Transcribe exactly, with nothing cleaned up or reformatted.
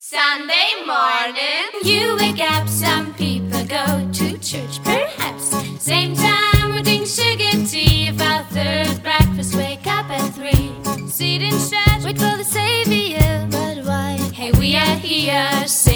Sunday morning, you wake up, some people go to church, perhaps. Same time, we drink sugar tea. If our third breakfast, wake up at three. Sit in church, wait for the Savior, but why? Hey, we are here, sing.